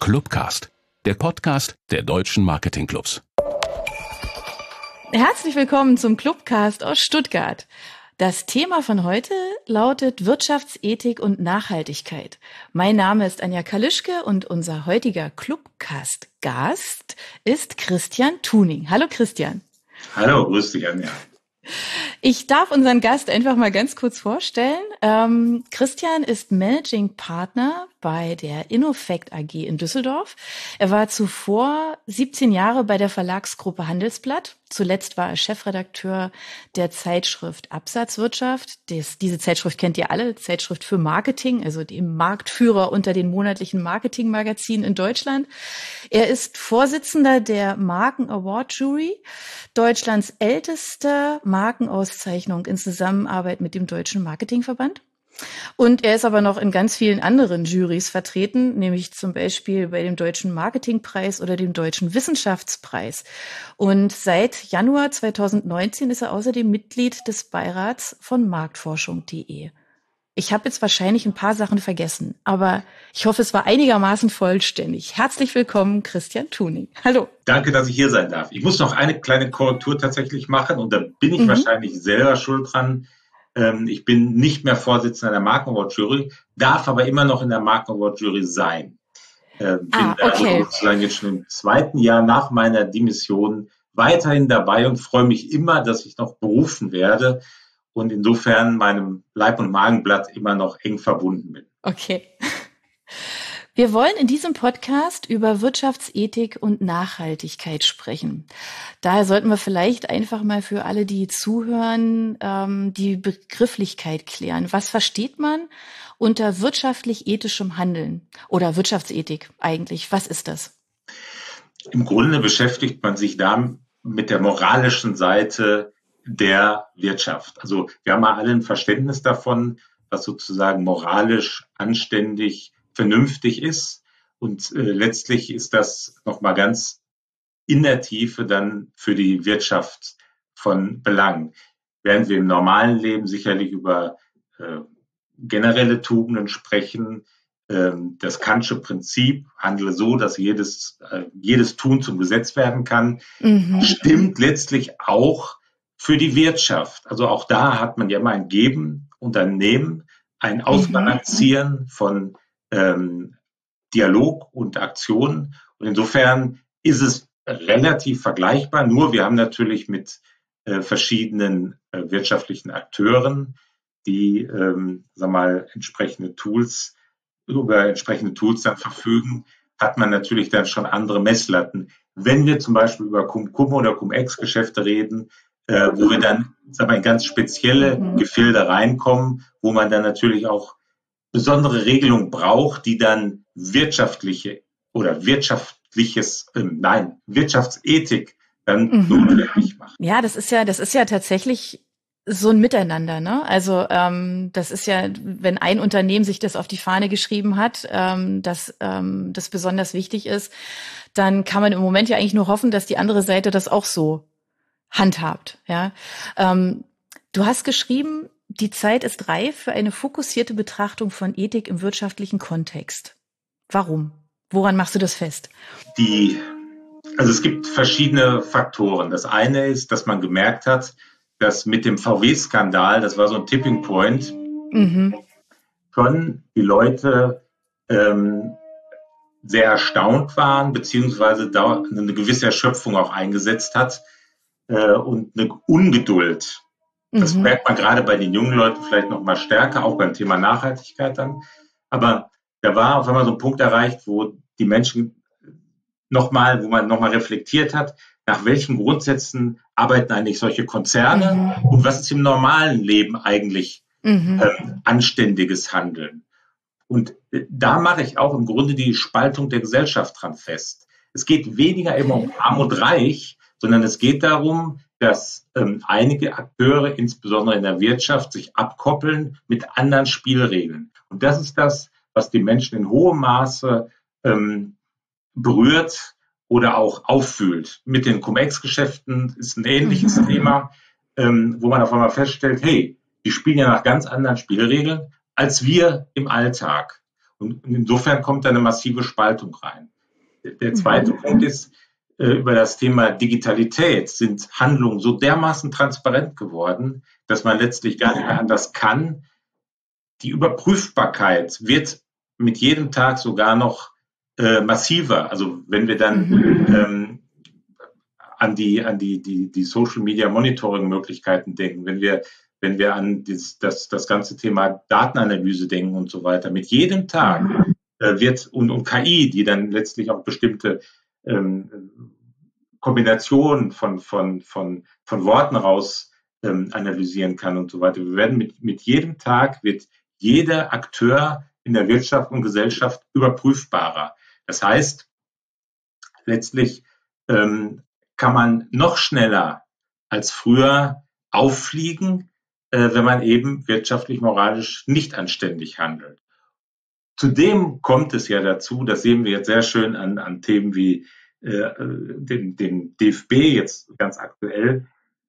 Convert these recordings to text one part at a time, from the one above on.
Clubcast, der Podcast der deutschen Marketingclubs. Herzlich willkommen zum Clubcast aus Stuttgart. Das Thema von heute lautet Wirtschaftsethik und Nachhaltigkeit. Mein Name ist Anja Kalischke und unser heutiger Clubcast-Gast ist Christian Thuning. Hallo Christian. Hallo, grüß dich Anja. Ich darf unseren Gast einfach mal ganz kurz vorstellen. Christian ist Managing Partner bei der Innofact AG in Düsseldorf. Er war zuvor 17 Jahre bei der Verlagsgruppe Handelsblatt. Zuletzt war er Chefredakteur der Zeitschrift Absatzwirtschaft. Diese Zeitschrift kennt ihr alle, Zeitschrift für Marketing, also dem Marktführer unter den monatlichen Marketingmagazinen in Deutschland. Er ist Vorsitzender der Marken Award Jury, Deutschlands älteste Markenauszeichnung in Zusammenarbeit mit dem Deutschen Marketingverband. Und er ist aber noch in ganz vielen anderen Jurys vertreten, nämlich zum Beispiel bei dem Deutschen Marketingpreis oder dem Deutschen Wissenschaftspreis. Und seit Januar 2019 ist er außerdem Mitglied des Beirats von Marktforschung.de. Ich habe jetzt wahrscheinlich ein paar Sachen vergessen, aber ich hoffe, es war einigermaßen vollständig. Herzlich willkommen, Christian Thuning. Hallo. Danke, dass ich hier sein darf. Ich muss noch eine kleine Korrektur tatsächlich machen und da bin ich wahrscheinlich selber schuld dran. Ich bin nicht mehr Vorsitzender der Marken Award Jury, darf aber immer noch in der Marken Award Jury sein. Bin sozusagen jetzt schon im zweiten Jahr nach meiner Demission weiterhin dabei und freue mich immer, dass ich noch berufen werde und insofern meinem Leib- und Magenblatt immer noch eng verbunden bin. Okay. Wir wollen in diesem Podcast über Wirtschaftsethik und Nachhaltigkeit sprechen. Daher sollten wir vielleicht einfach mal für alle, die zuhören, die Begrifflichkeit klären. Was versteht man unter wirtschaftlich ethischem Handeln oder Wirtschaftsethik eigentlich? Was ist das? Im Grunde beschäftigt man sich da mit der moralischen Seite der Wirtschaft. Also wir haben ja alle ein Verständnis davon, was sozusagen moralisch anständig vernünftig ist und letztlich ist das nochmal ganz in der Tiefe dann für die Wirtschaft von Belang. Während wir im normalen Leben sicherlich über generelle Tugenden sprechen, das Kantsche Prinzip, handle so, dass jedes Tun zum Gesetz werden kann, stimmt letztlich auch für die Wirtschaft. Also auch da hat man ja immer ein Geben und ein Nehmen, ein Ausbalancieren von Dialog und Aktion. Und insofern ist es relativ vergleichbar. Nur wir haben natürlich mit verschiedenen wirtschaftlichen Akteuren, die, entsprechende Tools dann verfügen, hat man natürlich dann schon andere Messlatten. Wenn wir zum Beispiel über Cum-Cum oder Cum-Ex-Geschäfte reden, wo wir dann, in ganz spezielle Gefilde reinkommen, wo man dann natürlich auch besondere Regelungen braucht, die dann Wirtschaftsethik dann notwendig macht. Ja, das ist ja tatsächlich so ein Miteinander, ne? Also das ist ja, wenn ein Unternehmen sich das auf die Fahne geschrieben hat, dass das besonders wichtig ist, dann kann man im Moment ja eigentlich nur hoffen, dass die andere Seite das auch so handhabt. Ja, du hast geschrieben, die Zeit ist reif für eine fokussierte Betrachtung von Ethik im wirtschaftlichen Kontext. Warum? Woran machst du das fest? Es gibt verschiedene Faktoren. Das eine ist, dass man gemerkt hat, dass mit dem VW-Skandal, das war so ein Tipping Point, schon die Leute sehr erstaunt waren, beziehungsweise da eine gewisse Erschöpfung auch eingesetzt hat und eine Ungeduld. Das merkt man gerade bei den jungen Leuten vielleicht noch mal stärker, auch beim Thema Nachhaltigkeit dann. Aber da war auf einmal so ein Punkt erreicht, wo die Menschen wo man nochmal reflektiert hat, nach welchen Grundsätzen arbeiten eigentlich solche Konzerne und was ist im normalen Leben eigentlich anständiges Handeln. Und da mache ich auch im Grunde die Spaltung der Gesellschaft dran fest. Es geht weniger immer um Arm und Reich, sondern es geht darum, dass einige Akteure, insbesondere in der Wirtschaft, sich abkoppeln mit anderen Spielregeln. Und das ist das, was die Menschen in hohem Maße berührt oder auch auffühlt. Mit den Cum-Ex-Geschäften ist ein ähnliches Thema, wo man auf einmal feststellt, hey, die spielen ja nach ganz anderen Spielregeln als wir im Alltag. Und insofern kommt da eine massive Spaltung rein. Der zweite Punkt ist, über das Thema Digitalität sind Handlungen so dermaßen transparent geworden, dass man letztlich gar nicht mehr anders kann. Die Überprüfbarkeit wird mit jedem Tag sogar noch massiver. Also wenn wir dann an die Social Media Monitoring Möglichkeiten denken, wenn wir an das ganze Thema Datenanalyse denken und so weiter, mit jedem Tag wird und KI, die dann letztlich auch bestimmte Kombinationen von Worten raus analysieren kann und so weiter. Wir werden mit jedem Tag wird jeder Akteur in der Wirtschaft und Gesellschaft überprüfbarer. Das heißt, letztlich kann man noch schneller als früher auffliegen, wenn man eben wirtschaftlich, moralisch nicht anständig handelt. Zudem kommt es ja dazu, das sehen wir jetzt sehr schön an Themen wie dem DFB jetzt ganz aktuell,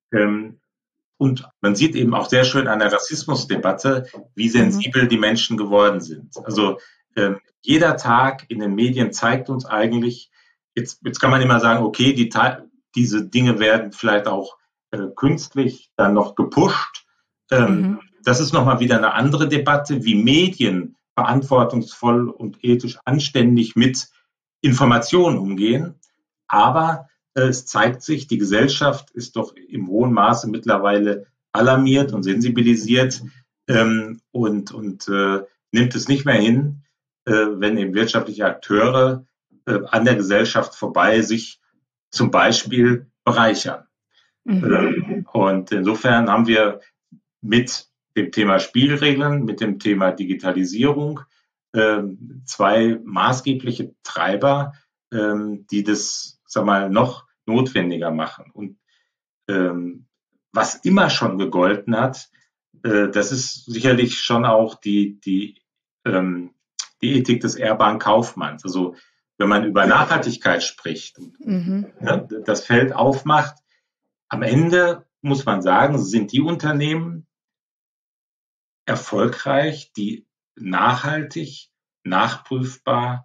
und man sieht eben auch sehr schön an der Rassismusdebatte, wie sensibel die Menschen geworden sind. Also jeder Tag in den Medien zeigt uns eigentlich, jetzt kann man immer sagen, okay, diese Dinge werden vielleicht auch künstlich dann noch gepusht. Das ist nochmal wieder eine andere Debatte, wie Medien verantwortungsvoll und ethisch anständig mit Informationen umgehen. Aber es zeigt sich, die Gesellschaft ist doch im hohen Maße mittlerweile alarmiert und sensibilisiert und nimmt es nicht mehr hin, wenn eben wirtschaftliche Akteure an der Gesellschaft vorbei sich zum Beispiel bereichern. Und insofern haben wir mit dem Thema Spielregeln, mit dem Thema Digitalisierung zwei maßgebliche Treiber, die das, sag mal, noch notwendiger machen. Und was immer schon gegolten hat, das ist sicherlich schon auch die Ethik des ehrbaren Kaufmanns. Also wenn man über Nachhaltigkeit spricht, das Feld aufmacht, am Ende muss man sagen, sind die Unternehmen erfolgreich, die nachhaltig, nachprüfbar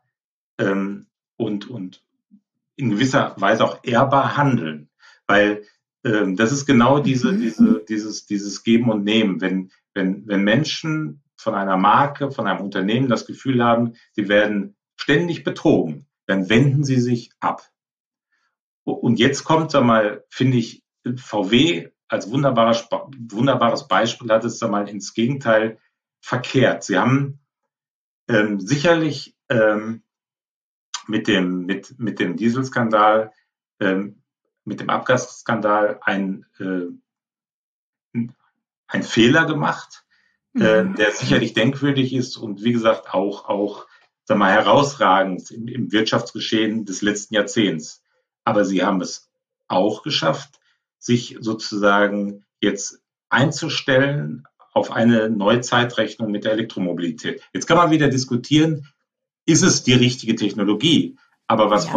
und in gewisser Weise auch ehrbar handeln. Weil das ist genau dieses Geben und Nehmen. Wenn Menschen von einer Marke, von einem Unternehmen das Gefühl haben, sie werden ständig betrogen, dann wenden sie sich ab. Und jetzt kommt, sag mal, finde ich, VW als wunderbares Beispiel hat es, sag mal, ins Gegenteil verkehrt. Sie haben sicherlich mit dem Dieselskandal, mit dem Abgasskandal ein Fehler gemacht, der sicherlich denkwürdig ist und wie gesagt auch sag mal, herausragend im Wirtschaftsgeschehen des letzten Jahrzehnts. Aber sie haben es auch geschafft, sich sozusagen jetzt einzustellen auf eine Neuzeitrechnung mit der Elektromobilität. Jetzt kann man wieder diskutieren, ist es die richtige Technologie? Aber was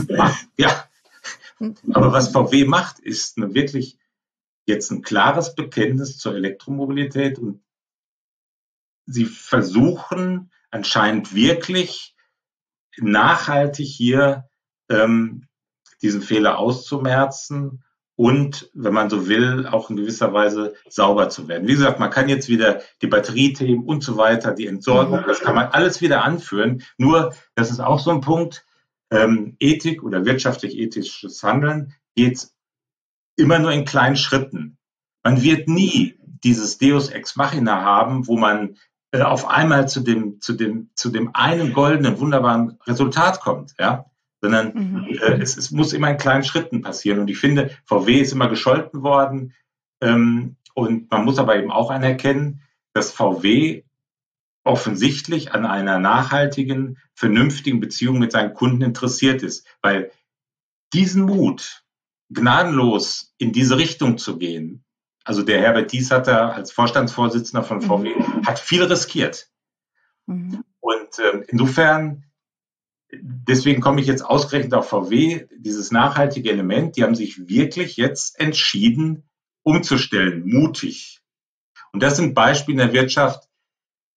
VW macht, ist wirklich jetzt ein klares Bekenntnis zur Elektromobilität und sie versuchen anscheinend wirklich nachhaltig hier diesen Fehler auszumerzen und, wenn man so will, auch in gewisser Weise sauber zu werden. Wie gesagt, man kann jetzt wieder die Batteriethemen und so weiter, die Entsorgung, das kann man alles wieder anführen. Nur, das ist auch so ein Punkt, Ethik oder wirtschaftlich-ethisches Handeln geht immer nur in kleinen Schritten. Man wird nie dieses Deus Ex Machina haben, wo man auf einmal zu dem einen goldenen, wunderbaren Resultat kommt, ja, sondern es muss immer in kleinen Schritten passieren. Und ich finde, VW ist immer gescholten worden und man muss aber eben auch anerkennen, dass VW offensichtlich an einer nachhaltigen, vernünftigen Beziehung mit seinen Kunden interessiert ist, weil diesen Mut, gnadenlos in diese Richtung zu gehen, also der Herbert Diess hat da als Vorstandsvorsitzender von VW, hat viel riskiert. Und insofern, deswegen komme ich jetzt ausgerechnet auf VW, dieses nachhaltige Element, die haben sich wirklich jetzt entschieden, umzustellen, mutig. Und das sind Beispiele in der Wirtschaft,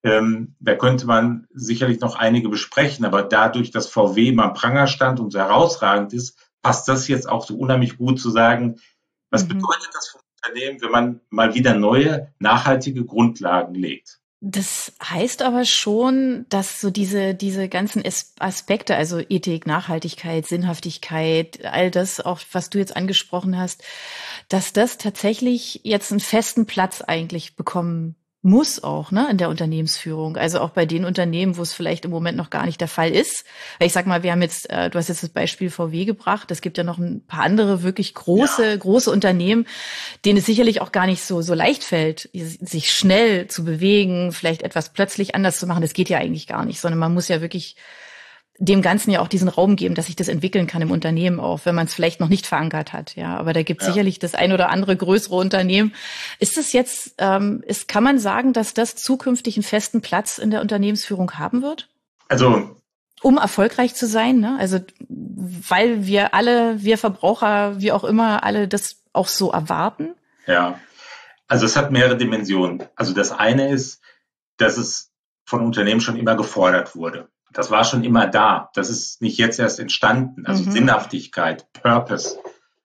Da könnte man sicherlich noch einige besprechen, aber dadurch, dass VW immer am Pranger stand und so herausragend ist, passt das jetzt auch so unheimlich gut zu sagen, was bedeutet das für ein Unternehmen, wenn man mal wieder neue, nachhaltige Grundlagen legt? Das heißt aber schon, dass so diese ganzen Aspekte, also Ethik, Nachhaltigkeit, Sinnhaftigkeit, all das, auch was du jetzt angesprochen hast, dass das tatsächlich jetzt einen festen Platz eigentlich bekommen muss auch, ne, in der Unternehmensführung. Also auch bei den Unternehmen, wo es vielleicht im Moment noch gar nicht der Fall ist. Weil ich sag mal, wir haben jetzt, du hast jetzt das Beispiel VW gebracht. Es gibt ja noch ein paar andere wirklich große Unternehmen, denen es sicherlich auch gar nicht so leicht fällt, sich schnell zu bewegen, vielleicht etwas plötzlich anders zu machen. Das geht ja eigentlich gar nicht, sondern man muss ja wirklich dem Ganzen ja auch diesen Raum geben, dass sich das entwickeln kann im Unternehmen auch, wenn man es vielleicht noch nicht verankert hat. Ja, aber da gibt es sicherlich das ein oder andere größere Unternehmen. Ist es jetzt, kann man sagen, dass das zukünftig einen festen Platz in der Unternehmensführung haben wird? Also, um erfolgreich zu sein, ne? Also, weil wir Verbraucher, wie auch immer, alle das auch so erwarten? ja, also es hat mehrere Dimensionen. Also das eine ist, dass es von Unternehmen schon immer gefordert wurde. Das war schon immer da. Das ist nicht jetzt erst entstanden. Also Sinnhaftigkeit, Purpose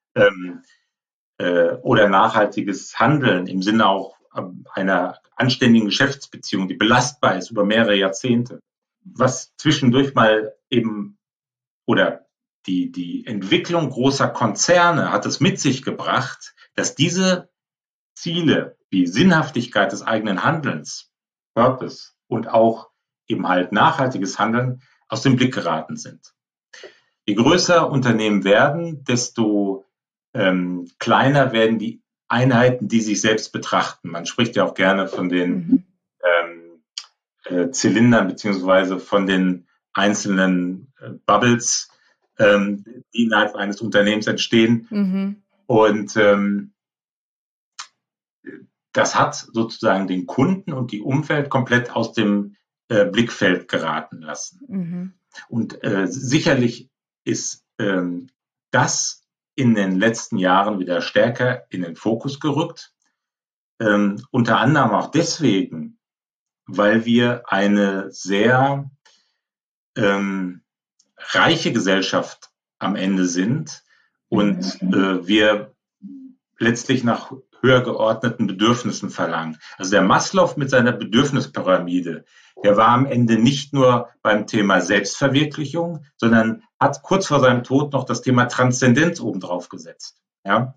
oder nachhaltiges Handeln im Sinne auch einer anständigen Geschäftsbeziehung, die belastbar ist über mehrere Jahrzehnte. Was zwischendurch mal eben oder die Entwicklung großer Konzerne hat es mit sich gebracht, dass diese Ziele wie Sinnhaftigkeit des eigenen Handelns, Purpose und auch eben halt nachhaltiges Handeln aus dem Blick geraten sind. Je größer Unternehmen werden, desto kleiner werden die Einheiten, die sich selbst betrachten. Man spricht ja auch gerne von den Zylindern beziehungsweise von den einzelnen Bubbles, die innerhalb eines Unternehmens entstehen. Und das hat sozusagen den Kunden und die Umwelt komplett aus dem Blickfeld geraten lassen. Und sicherlich ist das in den letzten Jahren wieder stärker in den Fokus gerückt. Unter anderem auch deswegen, weil wir eine sehr reiche Gesellschaft am Ende sind und wir letztlich nach höher geordneten Bedürfnissen verlangen. Also der Maslow mit seiner Bedürfnispyramide, der war am Ende nicht nur beim Thema Selbstverwirklichung, sondern hat kurz vor seinem Tod noch das Thema Transzendenz obendrauf gesetzt. Ja?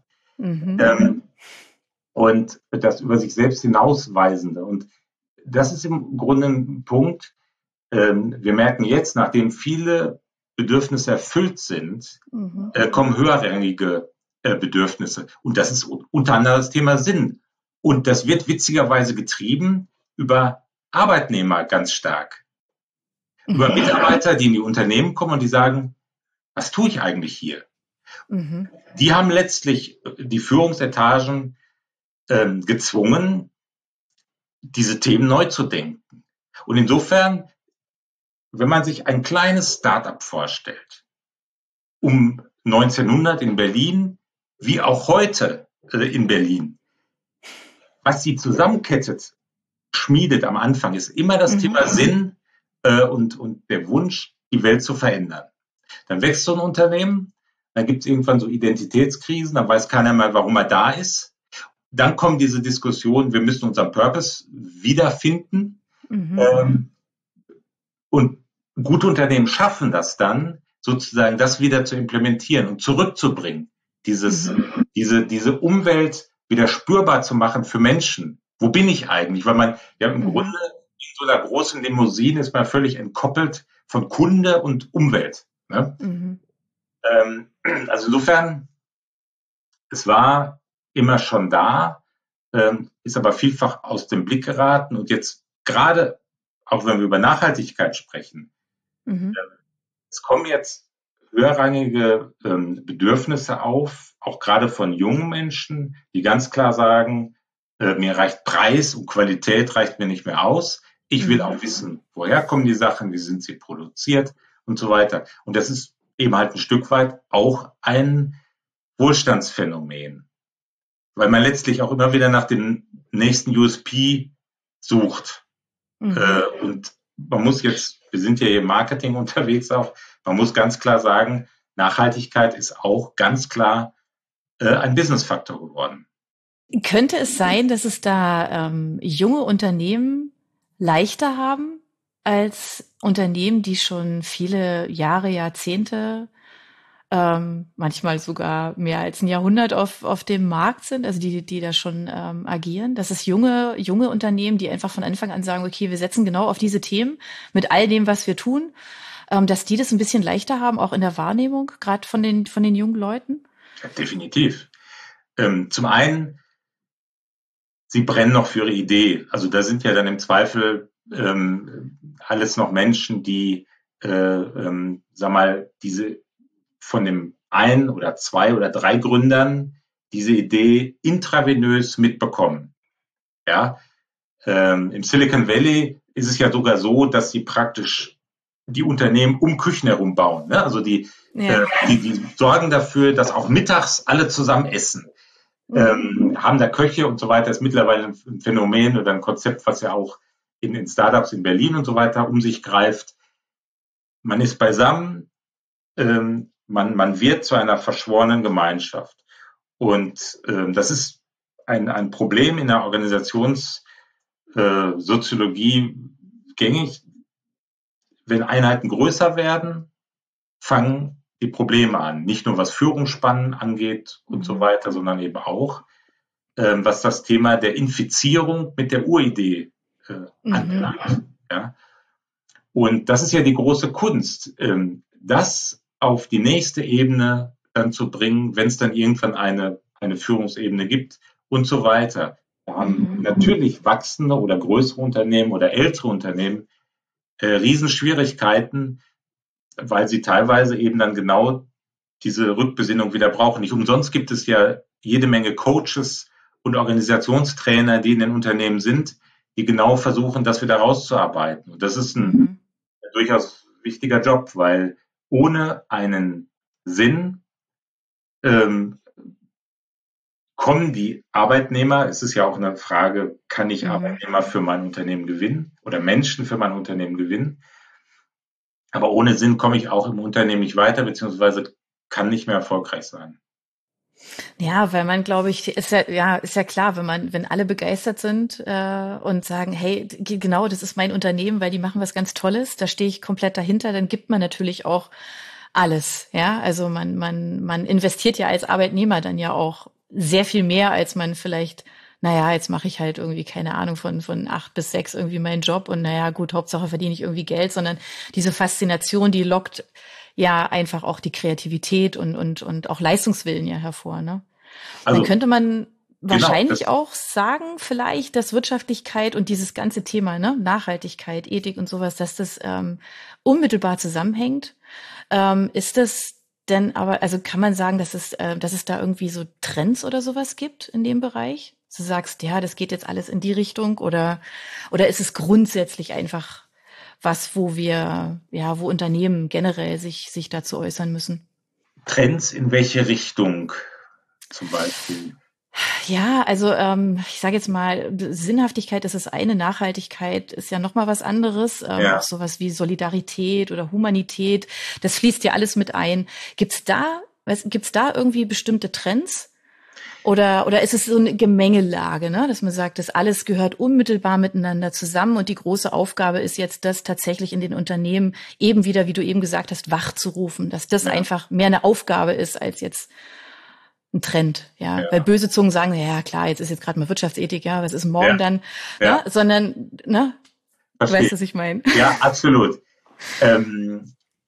Und das über sich selbst hinausweisende. Und das ist im Grunde ein Punkt, wir merken jetzt, nachdem viele Bedürfnisse erfüllt sind, kommen höherrangige Bedürfnisse. Und das ist unter anderem das Thema Sinn. Und das wird witzigerweise getrieben über Arbeitnehmer ganz stark. Über Mitarbeiter, die in die Unternehmen kommen und die sagen, was tue ich eigentlich hier? Die haben letztlich die Führungsetagen gezwungen, diese Themen neu zu denken. Und insofern, wenn man sich ein kleines Start-up vorstellt, um 1900 in Berlin, wie auch heute in Berlin, was sie zusammenkettet, schmiedet am Anfang, ist immer das Thema Sinn und der Wunsch, die Welt zu verändern. Dann wächst so ein Unternehmen, dann gibt es irgendwann so Identitätskrisen, dann weiß keiner mehr, warum er da ist. Dann kommen diese Diskussionen, wir müssen unseren Purpose wiederfinden. Und gute Unternehmen schaffen das dann, sozusagen das wieder zu implementieren und zurückzubringen. Diese Umwelt wieder spürbar zu machen für Menschen. Wo bin ich eigentlich? Weil man ja im Grunde in so einer großen Limousine ist man völlig entkoppelt von Kunde und Umwelt. Ne? Also insofern, es war immer schon da, ist aber vielfach aus dem Blick geraten und jetzt gerade, auch wenn wir über Nachhaltigkeit sprechen, es kommen jetzt höherrangige Bedürfnisse auf, auch gerade von jungen Menschen, die ganz klar sagen, mir reicht Preis und Qualität reicht mir nicht mehr aus. Ich will auch wissen, woher kommen die Sachen, wie sind sie produziert und so weiter. Und das ist eben halt ein Stück weit auch ein Wohlstandsphänomen, weil man letztlich auch immer wieder nach dem nächsten USP sucht. Und man muss jetzt, wir sind ja hier im Marketing unterwegs auch, man muss ganz klar sagen, Nachhaltigkeit ist auch ganz klar ein Business-Faktor geworden. Könnte es sein, dass es da junge Unternehmen leichter haben als Unternehmen, die schon viele Jahre, Jahrzehnte, manchmal sogar mehr als ein Jahrhundert auf dem Markt sind, also die da schon agieren? Dass es junge Unternehmen, die einfach von Anfang an sagen, okay, wir setzen genau auf diese Themen mit all dem, was wir tun, dass die das ein bisschen leichter haben, auch in der Wahrnehmung, gerade von den jungen Leuten? Ja, definitiv. Zum einen, sie brennen noch für ihre Idee. Also da sind ja dann im Zweifel alles noch Menschen, die, diese von dem ein oder zwei oder drei Gründern diese Idee intravenös mitbekommen. Ja, im Silicon Valley ist es ja sogar so, dass sie praktisch die Unternehmen um Küchen herum bauen. Ne? Also die sorgen dafür, dass auch mittags alle zusammen essen. Haben da Köche und so weiter, ist mittlerweile ein Phänomen oder ein Konzept, was ja auch in Startups in Berlin und so weiter um sich greift. Man ist beisammen, man wird zu einer verschworenen Gemeinschaft. Und das ist ein Problem in der Organisationssoziologie gängig. Wenn Einheiten größer werden, fangen die Probleme an. Nicht nur was Führungsspannen angeht und so weiter, sondern eben auch, was das Thema der Infizierung mit der Uridee anbelangt. Ja? Und das ist ja die große Kunst, das auf die nächste Ebene dann zu bringen, wenn es dann irgendwann eine Führungsebene gibt und so weiter. Da haben natürlich wachsende oder größere Unternehmen oder ältere Unternehmen Riesenschwierigkeiten, weil sie teilweise eben dann genau diese Rückbesinnung wieder brauchen. Nicht umsonst gibt es ja jede Menge Coaches und Organisationstrainer, die in den Unternehmen sind, die genau versuchen, das wieder rauszuarbeiten. Und das ist ein durchaus wichtiger Job, weil ohne einen Sinn kommen die Arbeitnehmer, es ist ja auch eine Frage, kann ich Arbeitnehmer für mein Unternehmen gewinnen oder Menschen für mein Unternehmen gewinnen? Aber ohne Sinn komme ich auch im Unternehmen nicht weiter, beziehungsweise kann nicht mehr erfolgreich sein. Ja, weil man, glaube ich, ist ja klar, wenn alle begeistert sind und sagen, hey, genau, das ist mein Unternehmen, weil die machen was ganz Tolles, da stehe ich komplett dahinter, dann gibt man natürlich auch alles, ja. Also man investiert ja als Arbeitnehmer dann ja auch sehr viel mehr, als man vielleicht, jetzt mache ich halt irgendwie, keine Ahnung, von 8 bis 6 irgendwie meinen Job und gut, Hauptsache verdiene ich irgendwie Geld, sondern diese Faszination, die lockt ja einfach auch die Kreativität und auch Leistungswillen ja hervor, ne? Also, dann könnte man wahrscheinlich auch sagen, vielleicht, dass Wirtschaftlichkeit und dieses ganze Thema, ne, Nachhaltigkeit, Ethik und sowas, dass das unmittelbar zusammenhängt. Ist das denn aber, also kann man sagen, dass es da irgendwie so Trends oder sowas gibt in dem Bereich? Du sagst, ja, das geht jetzt alles in die Richtung oder ist es grundsätzlich einfach was, wo Unternehmen generell sich dazu äußern müssen? Trends in welche Richtung zum Beispiel? Ja, also ich sage jetzt mal, Sinnhaftigkeit ist das eine, Nachhaltigkeit ist ja noch mal was anderes, auch sowas wie Solidarität oder Humanität, das fließt ja alles mit ein. Gibt's da irgendwie bestimmte Trends? Oder ist es so eine Gemengelage, ne? Dass man sagt, das alles gehört unmittelbar miteinander zusammen und die große Aufgabe ist jetzt, das tatsächlich in den Unternehmen eben wieder, wie du eben gesagt hast, wach zu rufen, dass das einfach mehr eine Aufgabe ist als jetzt ein Trend, ja. Weil böse Zungen sagen, ja klar, jetzt ist jetzt gerade mal Wirtschaftsethik, ja, was ist morgen dann, ne? Sondern, ne? Du weißt, was ich meine. Ja, absolut. Man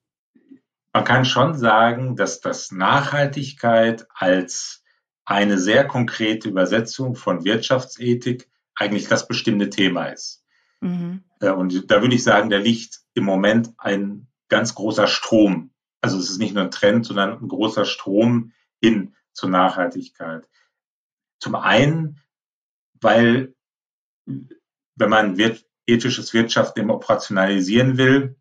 kann schon sagen, dass das Nachhaltigkeit als eine sehr konkrete Übersetzung von Wirtschaftsethik eigentlich das bestimmte Thema ist. Und da würde ich sagen, da liegt im Moment ein ganz großer Strom. Also es ist nicht nur ein Trend, sondern ein großer Strom hin zur Nachhaltigkeit. Zum einen, weil wenn man ethisches Wirtschaften eben operationalisieren will,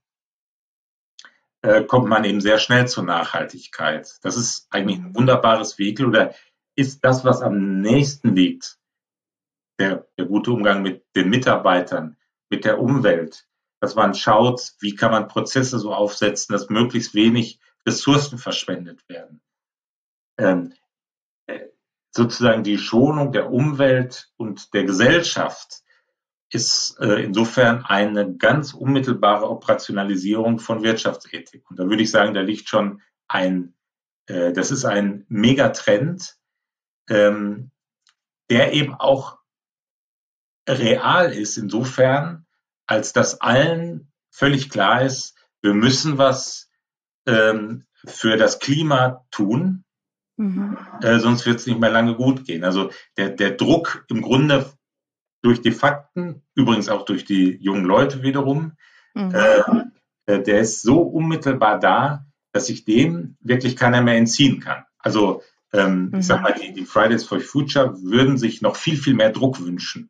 kommt man eben sehr schnell zur Nachhaltigkeit. Das ist eigentlich ein wunderbares Vehikel oder ist das, was am nächsten liegt, der gute Umgang mit den Mitarbeitern, mit der Umwelt, dass man schaut, wie kann man Prozesse so aufsetzen, dass möglichst wenig Ressourcen verschwendet werden. Ähm, sozusagen die Schonung der Umwelt und der Gesellschaft ist insofern eine ganz unmittelbare Operationalisierung von Wirtschaftsethik. Und da würde ich sagen, da liegt schon das ist ein Megatrend, der eben auch real ist, insofern, als dass allen völlig klar ist, wir müssen was für das Klima tun, sonst wird es nicht mehr lange gut gehen. Also der Druck im Grunde durch die Fakten, übrigens auch durch die jungen Leute wiederum, der ist so unmittelbar da, dass sich dem wirklich keiner mehr entziehen kann. Also ich sag mal, die Fridays for Future würden sich noch viel, viel mehr Druck wünschen.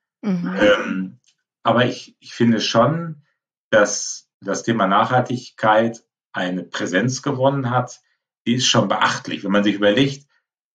Aber ich finde schon, dass das Thema Nachhaltigkeit eine Präsenz gewonnen hat, die ist schon beachtlich. Wenn man sich überlegt,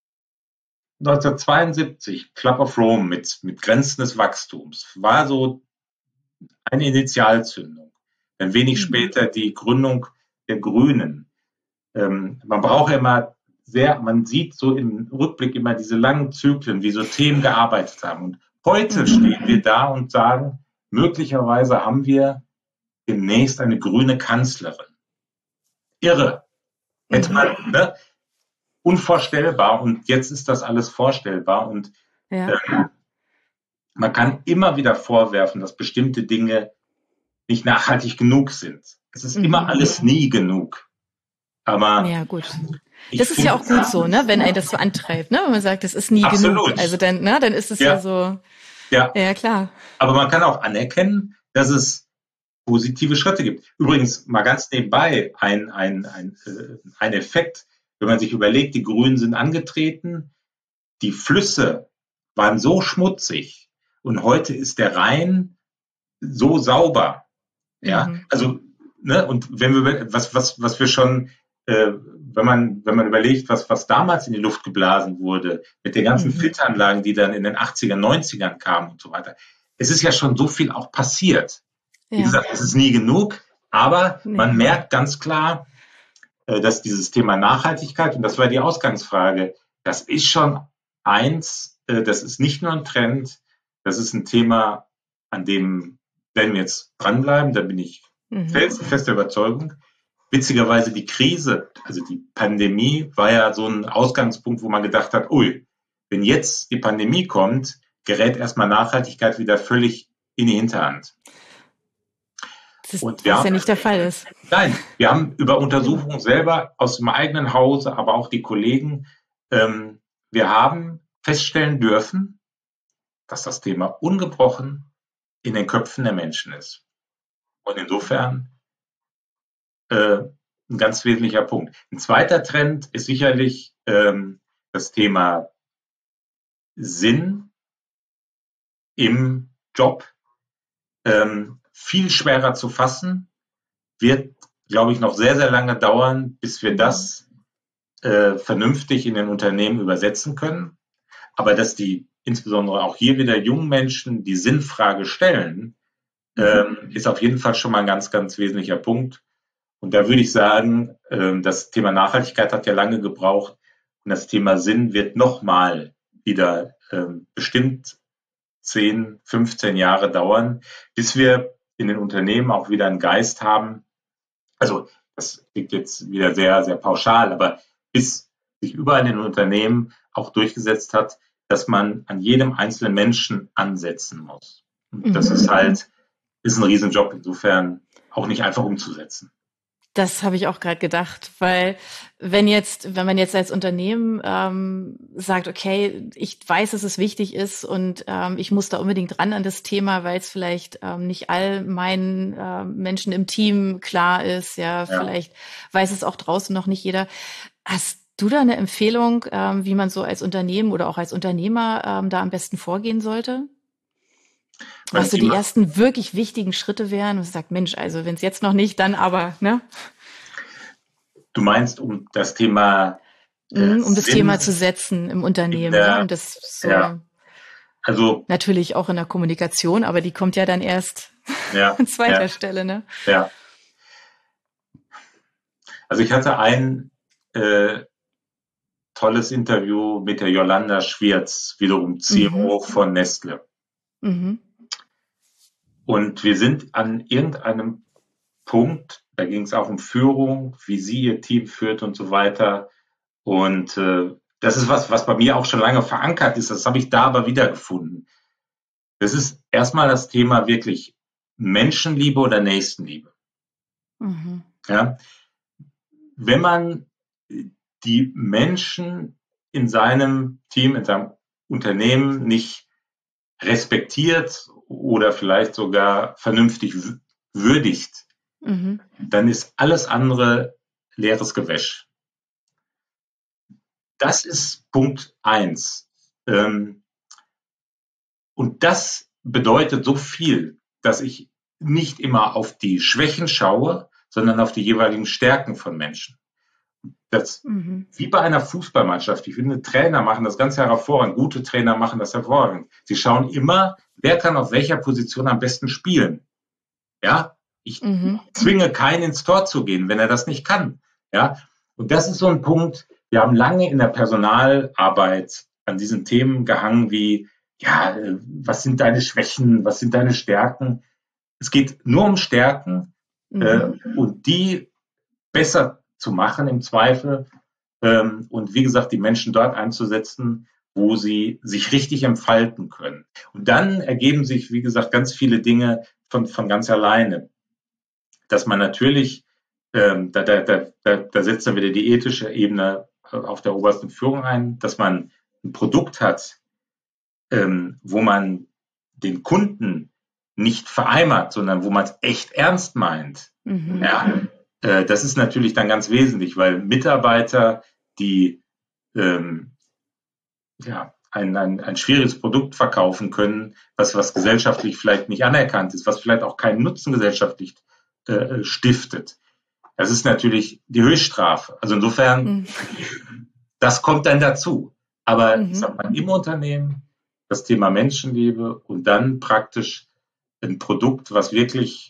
1972, Club of Rome mit Grenzen des Wachstums, war so eine Initialzündung. Ein wenig später die Gründung der Grünen. Man braucht immer man sieht so im Rückblick immer diese langen Zyklen, wie so Themen gearbeitet haben. Und heute stehen wir da und sagen, möglicherweise haben wir demnächst eine grüne Kanzlerin. Irre. Hätte man, ne? Unvorstellbar, und jetzt ist das alles vorstellbar, und man kann immer wieder vorwerfen, dass bestimmte Dinge nicht nachhaltig genug sind. Es ist immer alles nie genug. Aber ja, gut. Das ist ja auch gut so, ne, wenn einen das so antreibt, ne, wenn man sagt, das ist nie genug. Also dann ist es ja so. Ja, klar. Aber man kann auch anerkennen, dass es positive Schritte gibt. Übrigens mal ganz nebenbei ein Effekt, wenn man sich überlegt, die Grünen sind angetreten, die Flüsse waren so schmutzig und heute ist der Rhein so sauber. Ja, also, ne, und wenn wir, was wir schon, wenn man überlegt, was damals in die Luft geblasen wurde, mit den ganzen Filteranlagen, die dann in den 80ern, 90ern kamen und so weiter. Es ist ja schon so viel auch passiert. Wie gesagt, es ist nie genug, aber man merkt ganz klar, dass dieses Thema Nachhaltigkeit, und das war die Ausgangsfrage, das ist schon das ist nicht nur ein Trend, das ist ein Thema, an dem werden wir jetzt dranbleiben, da bin ich felsenfester Überzeugung. Witzigerweise die Krise, also die Pandemie, war ja so ein Ausgangspunkt, wo man gedacht hat, ui, wenn jetzt die Pandemie kommt, gerät erstmal Nachhaltigkeit wieder völlig in die Hinterhand. Was ja nicht der Fall ist. Nein, wir haben über Untersuchungen selber aus dem eigenen Hause, aber auch die Kollegen, wir haben feststellen dürfen, dass das Thema ungebrochen in den Köpfen der Menschen ist. Und insofern ein ganz wesentlicher Punkt. Ein zweiter Trend ist sicherlich das Thema Sinn im Job. Viel schwerer zu fassen, wird, glaube ich, noch sehr, sehr lange dauern, bis wir das vernünftig in den Unternehmen übersetzen können. Aber dass die insbesondere auch hier wieder jungen Menschen die Sinnfrage stellen, ist auf jeden Fall schon mal ein ganz, ganz wesentlicher Punkt. Und da würde ich sagen, das Thema Nachhaltigkeit hat ja lange gebraucht, und das Thema Sinn wird nochmal wieder bestimmt 10, 15 Jahre dauern, bis wir in den Unternehmen auch wieder einen Geist haben. Also das klingt jetzt wieder sehr, sehr pauschal, aber bis sich überall in den Unternehmen auch durchgesetzt hat, dass man an jedem einzelnen Menschen ansetzen muss. Und das ist ein Riesenjob, insofern auch nicht einfach umzusetzen. Das habe ich auch gerade gedacht, weil wenn man jetzt als Unternehmen sagt, okay, ich weiß, dass es wichtig ist und ich muss da unbedingt ran an das Thema, weil es vielleicht nicht all meinen Menschen im Team klar ist, vielleicht weiß es auch draußen noch nicht jeder. Hast du da eine Empfehlung, wie man so als Unternehmen oder auch als Unternehmer da am besten vorgehen sollte? Was so die ersten wirklich wichtigen Schritte wären, und sagt, Mensch, also wenn es jetzt noch nicht, dann aber, ne? Du meinst, um das Thema um das Thema zu setzen im Unternehmen, ne? Und das so. Also Natürlich auch in der Kommunikation, aber die kommt ja dann erst an zweiter Stelle, ne? Ja. Also ich hatte ein tolles Interview mit der Jolanda Schwierz, wiederum CMO von Nestle. Mhm. Und wir sind an irgendeinem Punkt, da ging es auch um Führung, wie sie ihr Team führt und so weiter. Und das ist was bei mir auch schon lange verankert ist. Das habe ich da aber wiedergefunden. Das ist erstmal das Thema wirklich Menschenliebe oder Nächstenliebe. Mhm. Ja? Wenn man die Menschen in seinem Team, in seinem Unternehmen nicht respektiert oder vielleicht sogar vernünftig würdigt, dann ist alles andere leeres Gewäsch. Das ist Punkt 1. Und das bedeutet so viel, dass ich nicht immer auf die Schwächen schaue, sondern auf die jeweiligen Stärken von Menschen. Das, wie bei einer Fußballmannschaft. Ich finde, Trainer machen das ganz hervorragend. Gute Trainer machen das hervorragend. Sie schauen immer, wer kann auf welcher Position am besten spielen. Ja, ich zwinge keinen ins Tor zu gehen, wenn er das nicht kann. Ja, und das ist so ein Punkt. Wir haben lange in der Personalarbeit an diesen Themen gehangen wie, ja, was sind deine Schwächen, was sind deine Stärken? Es geht nur um Stärken und die besser zu machen im Zweifel und wie gesagt, die Menschen dort einzusetzen, wo sie sich richtig entfalten können. Und dann ergeben sich, wie gesagt, ganz viele Dinge von ganz alleine. Dass man natürlich, da setzt dann wieder die ethische Ebene auf der obersten Führung ein, dass man ein Produkt hat, wo man den Kunden nicht vereimert, sondern wo man es echt ernst meint. Ja, das ist natürlich dann ganz wesentlich, weil Mitarbeiter, die ein schwieriges Produkt verkaufen können, was gesellschaftlich vielleicht nicht anerkannt ist, was vielleicht auch keinen Nutzen gesellschaftlich stiftet. Das ist natürlich die Höchststrafe. Also insofern, das kommt dann dazu. Aber ich sag mal, im Unternehmen das Thema Menschenliebe und dann praktisch ein Produkt, was wirklich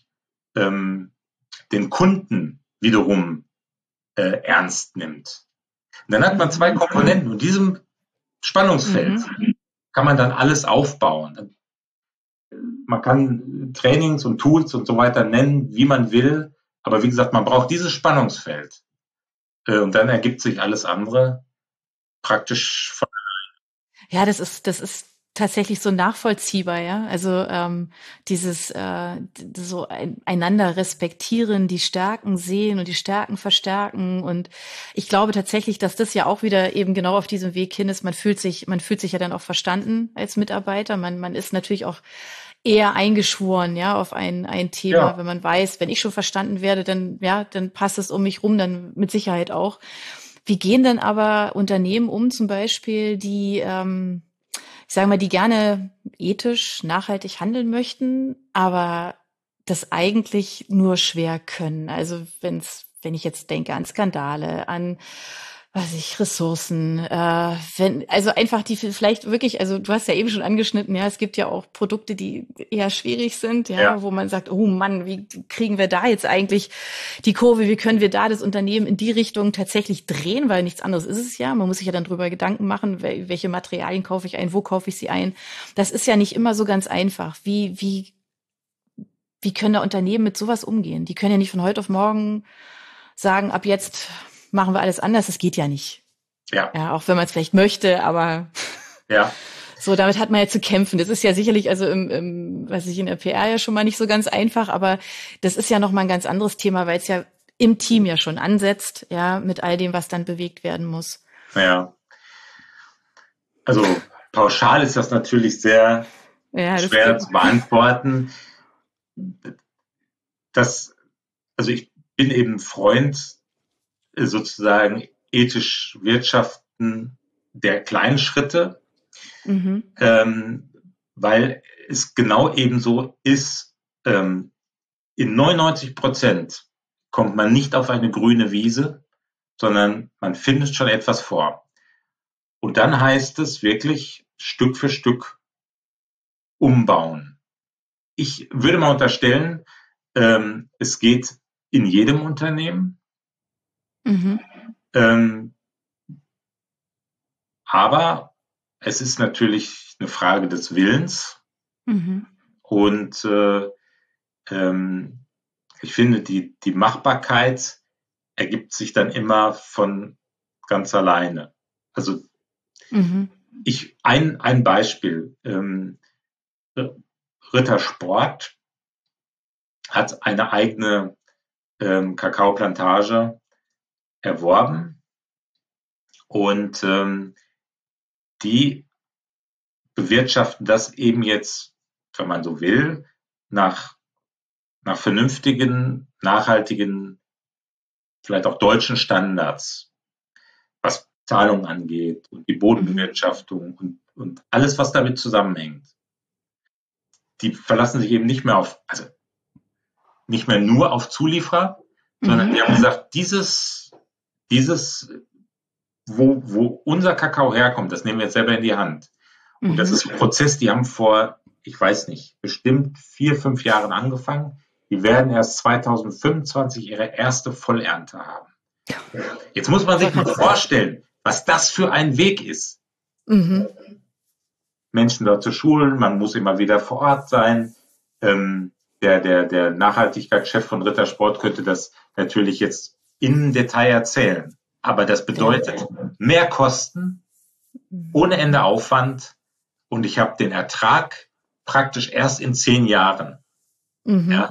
den Kunden wiederum ernst nimmt. Und dann hat man zwei Komponenten und diesem Spannungsfeld kann man dann alles aufbauen. Man kann Trainings und Tools und so weiter nennen, wie man will, aber wie gesagt, man braucht dieses Spannungsfeld. Und dann ergibt sich alles andere praktisch von. Ja, das ist tatsächlich so nachvollziehbar, ja. Also dieses so einander respektieren, die Stärken sehen und die Stärken verstärken. Und ich glaube tatsächlich, dass das ja auch wieder eben genau auf diesem Weg hin ist. Man fühlt sich ja dann auch verstanden als Mitarbeiter. Man ist natürlich auch eher eingeschworen, ja, auf ein Thema, wenn man weiß, wenn ich schon verstanden werde, dann passt es um mich rum, dann mit Sicherheit auch. Wie gehen denn aber Unternehmen um, zum Beispiel, die, ich sage mal, die gerne ethisch, nachhaltig handeln möchten, aber das eigentlich nur schwer können? Also wenn ich jetzt denke an Skandale, an Ressourcen, also einfach die vielleicht wirklich, also du hast ja eben schon angeschnitten, ja, es gibt ja auch Produkte, die eher schwierig sind, ja, wo man sagt, oh Mann, wie kriegen wir da jetzt eigentlich die Kurve, wie können wir da das Unternehmen in die Richtung tatsächlich drehen, weil nichts anderes ist es ja, man muss sich ja dann drüber Gedanken machen, welche Materialien kaufe ich ein, wo kaufe ich sie ein, das ist ja nicht immer so ganz einfach, wie können da Unternehmen mit sowas umgehen? Die können ja nicht von heute auf morgen sagen, ab jetzt machen wir alles anders. Das geht ja nicht. Ja, auch wenn man es vielleicht möchte, aber so, damit hat man ja zu kämpfen. Das ist ja sicherlich, also in der PR ja schon mal nicht so ganz einfach, aber das ist ja nochmal ein ganz anderes Thema, weil es ja im Team ja schon ansetzt, ja, mit all dem, was dann bewegt werden muss. Ja. Also pauschal ist das natürlich sehr schwer zu beantworten. Also ich bin eben Freund sozusagen ethisch Wirtschaften der kleinen Schritte, weil es genau eben so ist, in 99% kommt man nicht auf eine grüne Wiese, sondern man findet schon etwas vor. Und dann heißt es wirklich Stück für Stück umbauen? Ich würde mal unterstellen, es geht in jedem Unternehmen, aber es ist natürlich eine Frage des Willens und ich finde, die Machbarkeit ergibt sich dann immer von ganz alleine. Also ein Beispiel. Rittersport hat eine eigene Kakaoplantage erworben und die bewirtschaften das eben jetzt, wenn man so will, nach vernünftigen, nachhaltigen, vielleicht auch deutschen Standards, was Zahlungen angeht und die Bodenbewirtschaftung und alles, was damit zusammenhängt. Die verlassen sich eben nicht mehr nur auf Zulieferer, sondern die haben gesagt, dieses, wo unser Kakao herkommt, das nehmen wir jetzt selber in die Hand. Und das ist ein Prozess, die haben vor, ich weiß nicht, bestimmt 4-5 Jahren angefangen. Die werden erst 2025 ihre erste Vollernte haben. Jetzt muss man sich mal vorstellen, was das für ein Weg ist. Menschen dort zu schulen, man muss immer wieder vor Ort sein. Der Nachhaltigkeitschef von Rittersport könnte das natürlich jetzt im Detail erzählen. Aber das bedeutet mehr Kosten, ohne Ende Aufwand und ich habe den Ertrag praktisch erst in 10 Jahren. Ja.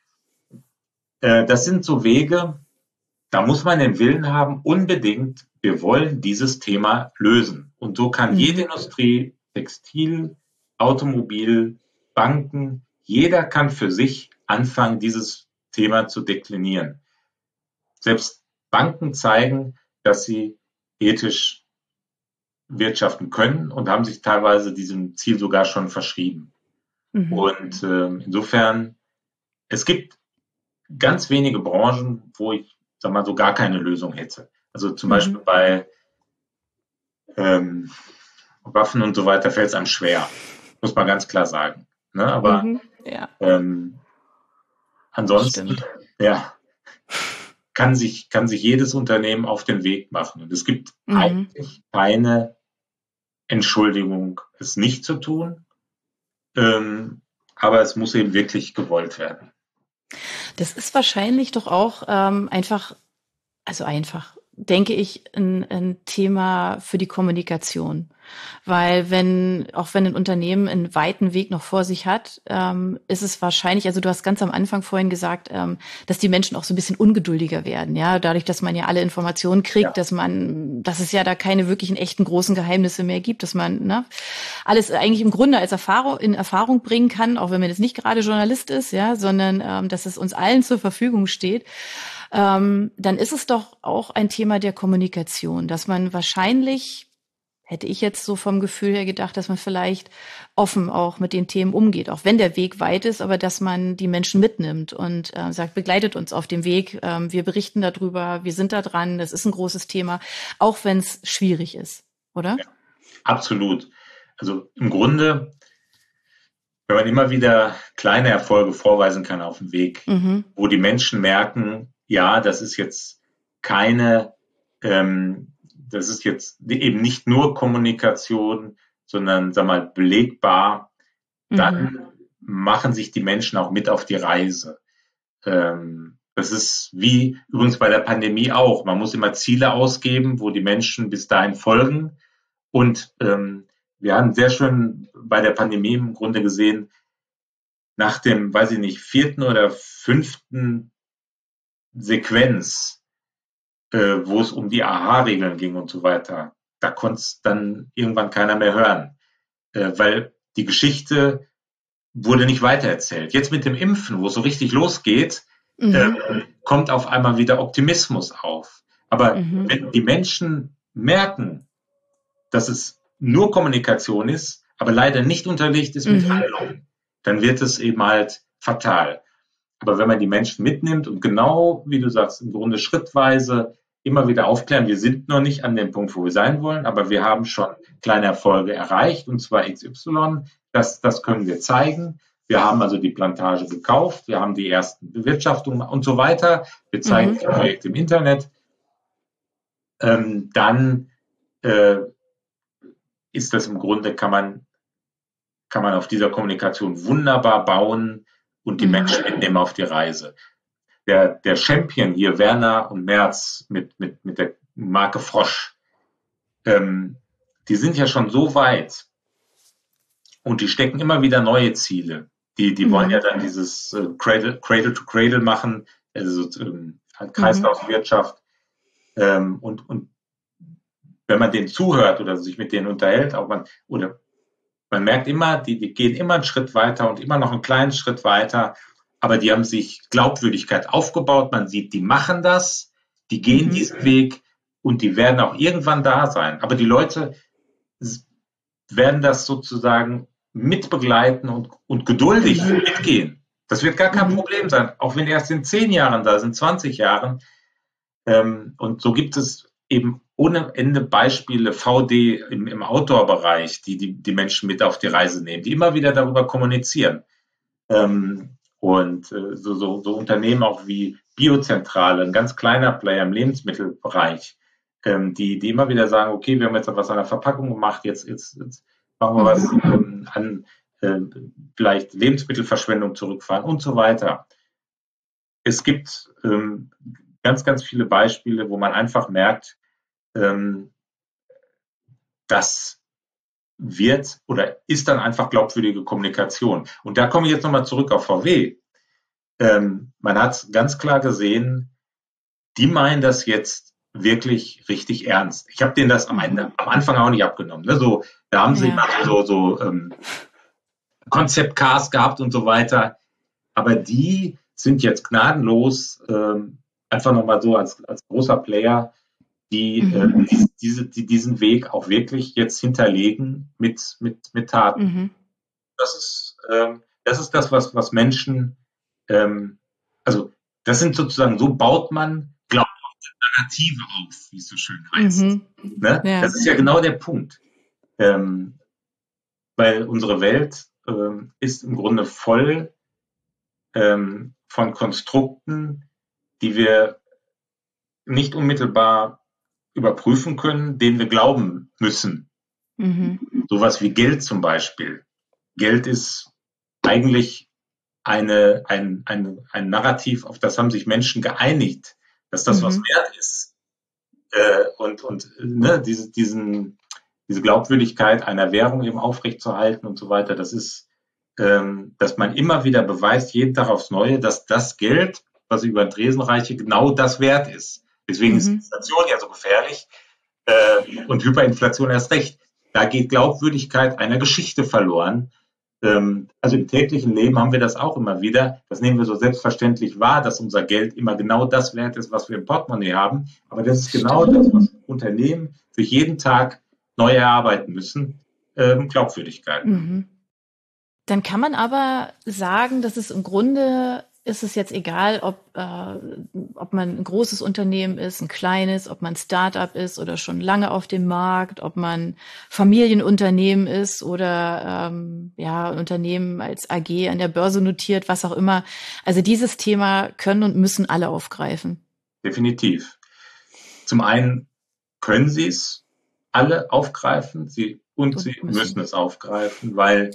Das sind so Wege, da muss man den Willen haben, unbedingt, wir wollen dieses Thema lösen. Und so kann jede Industrie, Textil, Automobil, Banken, jeder kann für sich anfangen, dieses Thema zu deklinieren. Selbst Banken zeigen, dass sie ethisch wirtschaften können und haben sich teilweise diesem Ziel sogar schon verschrieben. Und insofern, es gibt ganz wenige Branchen, wo ich, sag mal, so gar keine Lösung hätte. Also zum Beispiel bei Waffen und so weiter fällt es einem schwer, muss man ganz klar sagen. Ne? Aber ansonsten, kann sich jedes Unternehmen auf den Weg machen. Und es gibt eigentlich keine Entschuldigung, es nicht zu tun. Aber es muss eben wirklich gewollt werden. Das ist wahrscheinlich doch auch einfach, denke ich, ein Thema für die Kommunikation. Weil auch wenn ein Unternehmen einen weiten Weg noch vor sich hat, ist es wahrscheinlich, also du hast ganz am Anfang vorhin gesagt, dass die Menschen auch so ein bisschen ungeduldiger werden, ja, dadurch, dass man ja alle Informationen kriegt, dass es ja da keine wirklichen echten großen Geheimnisse mehr gibt, dass man alles eigentlich im Grunde als in Erfahrung bringen kann, auch wenn man jetzt nicht gerade Journalist ist, ja, sondern dass es uns allen zur Verfügung steht. Dann ist es doch auch ein Thema der Kommunikation, dass man wahrscheinlich, hätte ich jetzt so vom Gefühl her gedacht, dass man vielleicht offen auch mit den Themen umgeht, auch wenn der Weg weit ist, aber dass man die Menschen mitnimmt und sagt, begleitet uns auf dem Weg, wir berichten darüber, wir sind da dran, das ist ein großes Thema, auch wenn es schwierig ist, oder? Ja, absolut. Also im Grunde, wenn man immer wieder kleine Erfolge vorweisen kann auf dem Weg, wo die Menschen merken, ja, das ist jetzt das ist jetzt eben nicht nur Kommunikation, sondern, sag mal, belegbar, dann machen sich die Menschen auch mit auf die Reise. Das ist wie übrigens bei der Pandemie auch. Man muss immer Ziele ausgeben, wo die Menschen bis dahin folgen. Und wir haben sehr schön bei der Pandemie im Grunde gesehen, nach dem, weiß ich nicht, 4. oder 5. Sequenz, wo es um die AHA-Regeln ging und so weiter, da konnte es dann irgendwann keiner mehr hören, weil die Geschichte wurde nicht weitererzählt. Jetzt mit dem Impfen, wo es so richtig losgeht, kommt auf einmal wieder Optimismus auf. Aber wenn die Menschen merken, dass es nur Kommunikation ist, aber leider nicht unterlegt ist mit Handlung, dann wird es eben halt fatal. Aber wenn man die Menschen mitnimmt und genau, wie du sagst, im Grunde schrittweise immer wieder aufklären, wir sind noch nicht an dem Punkt, wo wir sein wollen, aber wir haben schon kleine Erfolge erreicht, und zwar XY, das können wir zeigen. Wir haben also die Plantage gekauft, wir haben die ersten Bewirtschaftungen und so weiter. Wir zeigen die Projekte im Internet. Dann ist das im Grunde, kann man auf dieser Kommunikation wunderbar bauen und die Menschen mitnehmen auf die Reise. Der Champion hier, Werner und Merz mit der Marke Frosch, die sind ja schon so weit und die stecken immer wieder neue Ziele. Die wollen ja dann dieses Cradle to Cradle machen, also Kreislaufwirtschaft. Und wenn man denen zuhört oder sich mit denen unterhält, man merkt immer, die gehen immer einen Schritt weiter und immer noch einen kleinen Schritt weiter, aber die haben sich Glaubwürdigkeit aufgebaut. Man sieht, die machen das, die gehen diesen Weg und die werden auch irgendwann da sein. Aber die Leute werden das sozusagen mitbegleiten und geduldig mitgehen. Das wird gar kein Problem sein, auch wenn die erst in 10 Jahren da sind, 20 Jahren. Und so gibt es eben ohne Ende Beispiele, VD im Outdoor-Bereich, die Menschen mit auf die Reise nehmen, die immer wieder darüber kommunizieren. Und so Unternehmen auch wie Biozentrale, ein ganz kleiner Player im Lebensmittelbereich, die immer wieder sagen, okay, wir haben jetzt was an der Verpackung gemacht, jetzt machen wir was an vielleicht Lebensmittelverschwendung zurückfahren und so weiter. Es gibt ganz, ganz viele Beispiele, wo man einfach merkt, das wird oder ist dann einfach glaubwürdige Kommunikation. Und da komme ich jetzt nochmal zurück auf VW. Man hat ganz klar gesehen, die meinen das jetzt wirklich richtig ernst. Ich habe denen das am Anfang auch nicht abgenommen. Ne? Da haben sie so Concept-Cars gehabt und so weiter. Aber die sind jetzt gnadenlos, einfach nochmal so als großer Player, die diesen Weg auch wirklich jetzt hinterlegen mit Taten. Das ist das, was Menschen, also das sind sozusagen, so baut man glaubhafte Narrative auf, wie es so schön heißt. Ne? Ja. Das ist ja genau der Punkt. Weil unsere Welt ist im Grunde voll von Konstrukten, die wir nicht unmittelbar überprüfen können, denen wir glauben müssen. Sowas wie Geld zum Beispiel. Geld ist eigentlich ein Narrativ, auf das haben sich Menschen geeinigt, dass das was wert ist. Diese Glaubwürdigkeit einer Währung eben aufrechtzuerhalten und so weiter, das ist, dass man immer wieder beweist, jeden Tag aufs Neue, dass das Geld, was über den Tresen reiche, genau das wert ist. Deswegen ist Inflation ja so gefährlich und Hyperinflation erst recht. Da geht Glaubwürdigkeit einer Geschichte verloren. Also im täglichen Leben haben wir das auch immer wieder. Das nehmen wir so selbstverständlich wahr, dass unser Geld immer genau das wert ist, was wir im Portemonnaie haben. Aber das ist genau das, was Unternehmen sich jeden Tag neu erarbeiten müssen. Glaubwürdigkeit. Dann kann man aber sagen, dass es im Grunde ist es jetzt egal, ob man ein großes Unternehmen ist, ein kleines, ob man ein Start-up ist oder schon lange auf dem Markt, ob man Familienunternehmen ist oder ein Unternehmen als AG an der Börse notiert, was auch immer. Also dieses Thema können und müssen alle aufgreifen. Definitiv. Zum einen können sie es alle aufgreifen, sie müssen es aufgreifen, weil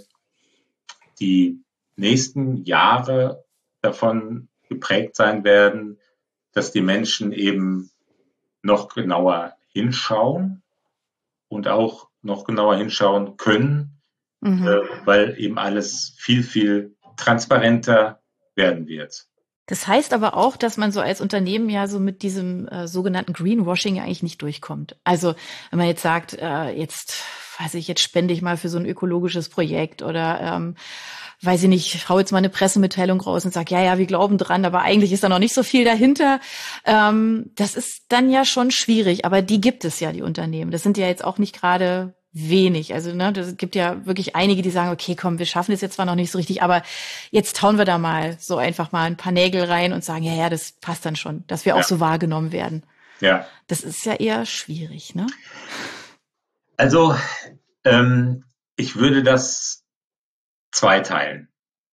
die nächsten Jahre davon geprägt sein werden, dass die Menschen eben noch genauer hinschauen und auch noch genauer hinschauen können, weil eben alles viel, viel transparenter werden wird. Das heißt aber auch, dass man so als Unternehmen ja so mit diesem sogenannten Greenwashing ja eigentlich nicht durchkommt. Also wenn man jetzt sagt, jetzt spende ich mal für so ein ökologisches Projekt oder weiß ich nicht, ich hau jetzt mal eine Pressemitteilung raus und sag, ja, wir glauben dran, aber eigentlich ist da noch nicht so viel dahinter. Das ist dann ja schon schwierig, aber die gibt es ja, die Unternehmen. Das sind ja jetzt auch nicht gerade wenig. Also das gibt ja wirklich einige, die sagen, okay, komm, wir schaffen es jetzt zwar noch nicht so richtig, aber jetzt hauen wir da mal so einfach mal ein paar Nägel rein und sagen, ja, das passt dann schon, dass wir auch so wahrgenommen werden. Ja. Das ist ja eher schwierig, ne? Also ich würde das zweiteilen.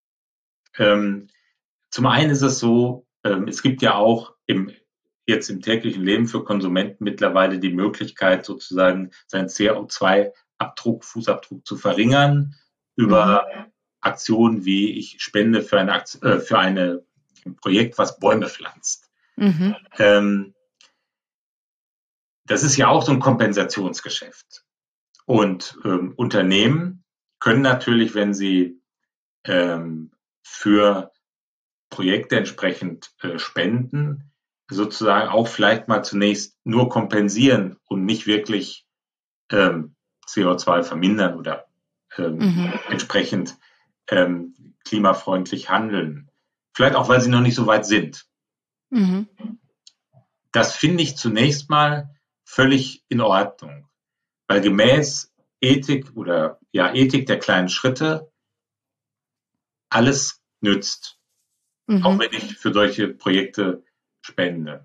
Zum einen ist es so, es gibt ja auch jetzt im täglichen Leben für Konsumenten mittlerweile die Möglichkeit, sozusagen seinen Fußabdruck zu verringern über Aktionen wie ich spende für ein Projekt, was Bäume pflanzt. Das ist ja auch so ein Kompensationsgeschäft. Und Unternehmen können natürlich, wenn sie für Projekte entsprechend spenden, sozusagen auch vielleicht mal zunächst nur kompensieren und nicht wirklich CO2 vermindern oder entsprechend klimafreundlich handeln. Vielleicht auch, weil sie noch nicht so weit sind. Das finde ich zunächst mal völlig in Ordnung, weil gemäß Ethik der kleinen Schritte alles nützt, auch wenn ich für solche Projekte spende.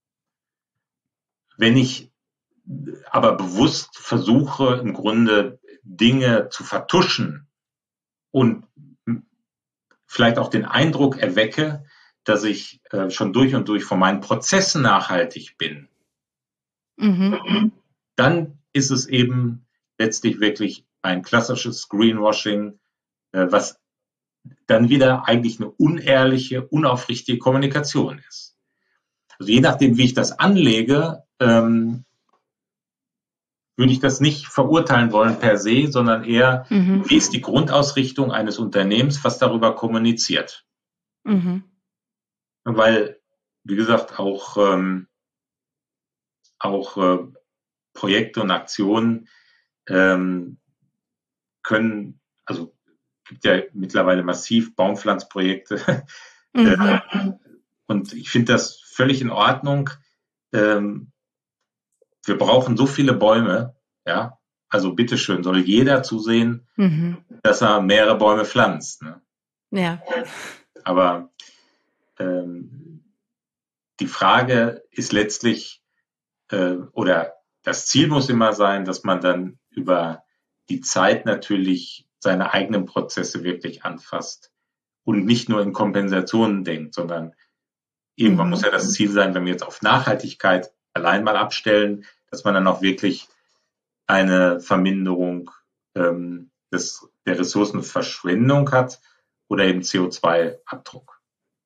Wenn ich aber bewusst versuche, im Grunde Dinge zu vertuschen und vielleicht auch den Eindruck erwecke, dass ich schon durch und durch von meinen Prozessen nachhaltig bin, dann ist es eben letztlich wirklich ein klassisches Greenwashing, was dann wieder eigentlich eine unehrliche, unaufrichtige Kommunikation ist. Also je nachdem, wie ich das anlege, würde ich das nicht verurteilen wollen per se, sondern eher, wie ist die Grundausrichtung eines Unternehmens, was darüber kommuniziert. Weil, wie gesagt, auch Projekte und Aktionen können, also gibt ja mittlerweile massiv Baumpflanzprojekte. Und ich finde das völlig in Ordnung. Wir brauchen so viele Bäume, ja. Also bitteschön, soll jeder zusehen, dass er mehrere Bäume pflanzt. Ne? Ja. Aber die Frage ist letztlich, oder das Ziel muss immer sein, dass man dann über die Zeit natürlich seine eigenen Prozesse wirklich anfasst und nicht nur in Kompensationen denkt, sondern irgendwann muss ja das Ziel sein, wenn wir jetzt auf Nachhaltigkeit allein mal abstellen, dass man dann auch wirklich eine Verminderung der Ressourcenverschwendung hat oder eben CO2-Abdruck.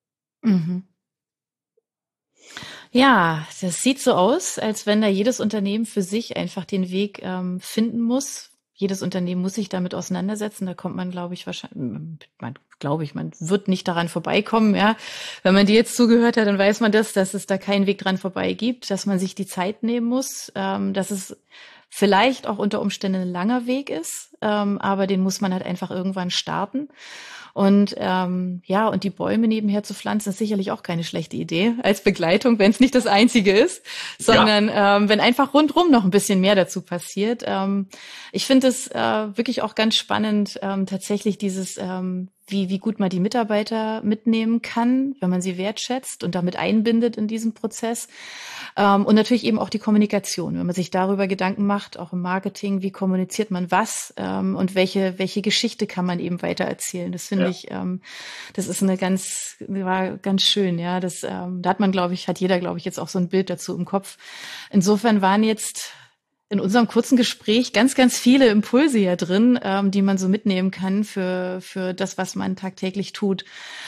Ja, das sieht so aus, als wenn da jedes Unternehmen für sich einfach den Weg finden muss. Jedes Unternehmen muss sich damit auseinandersetzen. Da kommt man, glaube ich, man wird nicht daran vorbeikommen. Ja, wenn man dir jetzt zugehört hat, dann weiß man dass es da keinen Weg dran vorbei gibt, dass man sich die Zeit nehmen muss, dass es vielleicht auch unter Umständen ein langer Weg ist, aber den muss man halt einfach irgendwann starten. Und und die Bäume nebenher zu pflanzen, ist sicherlich auch keine schlechte Idee als Begleitung, wenn es nicht das Einzige ist, sondern wenn einfach rundrum noch ein bisschen mehr dazu passiert. Ich finde es wirklich auch ganz spannend, tatsächlich dieses wie gut man die Mitarbeiter mitnehmen kann, wenn man sie wertschätzt und damit einbindet in diesen Prozess. Und natürlich eben auch die Kommunikation, wenn man sich darüber Gedanken macht, auch im Marketing, wie kommuniziert man was und welche Geschichte kann man eben weitererzählen. Das finde ich, das ist war ganz schön, ja. Da hat jeder, glaube ich, jetzt auch so ein Bild dazu im Kopf. Insofern waren jetzt in unserem kurzen Gespräch ganz, ganz viele Impulse hier drin, die man so mitnehmen kann für das, was man tagtäglich tut.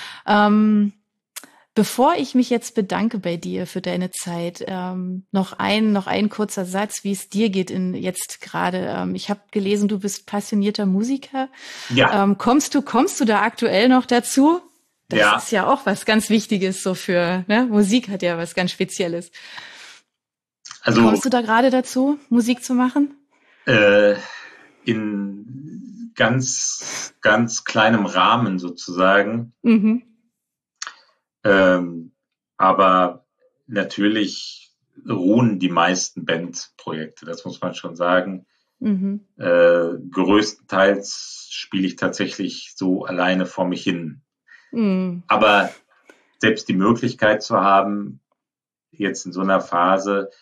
Bevor ich mich jetzt bedanke bei dir für deine Zeit, noch ein kurzer Satz, wie es dir geht jetzt gerade. Ich habe gelesen, du bist passionierter Musiker. Ja. Kommst du da aktuell noch dazu? Das ist ja auch was ganz Wichtiges so für, ne? Musik hat ja was ganz Spezielles. Also, kommst du da gerade dazu, Musik zu machen? In ganz, ganz kleinem Rahmen sozusagen. Aber natürlich ruhen die meisten Bandprojekte, das muss man schon sagen. Größtenteils spiele ich tatsächlich so alleine vor mich hin. Aber selbst die Möglichkeit zu haben, jetzt in so einer Phase,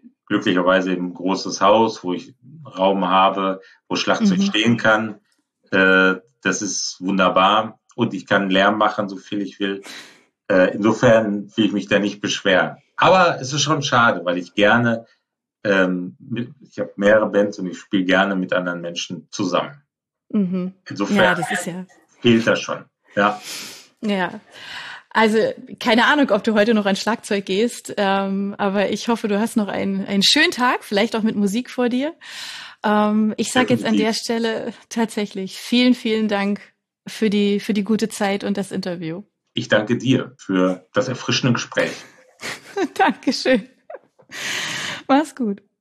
glücklicherweise eben ein großes Haus, wo ich Raum habe, wo Schlagzeug stehen kann, Das ist wunderbar und ich kann Lärm machen, so viel ich will. Insofern will ich mich da nicht beschweren. Aber es ist schon schade, weil ich gerne, ich habe mehrere Bands und ich spiele gerne mit anderen Menschen zusammen. Mhm. Insofern Ja, das ist ja. fehlt das schon. Ja. Ja. Also keine Ahnung, ob du heute noch an Schlagzeug gehst, aber ich hoffe, du hast noch einen schönen Tag, vielleicht auch mit Musik vor dir. Ich sage jetzt an der Stelle tatsächlich vielen, vielen Dank für die gute Zeit und das Interview. Ich danke dir für das erfrischende Gespräch. Dankeschön. Mach's gut.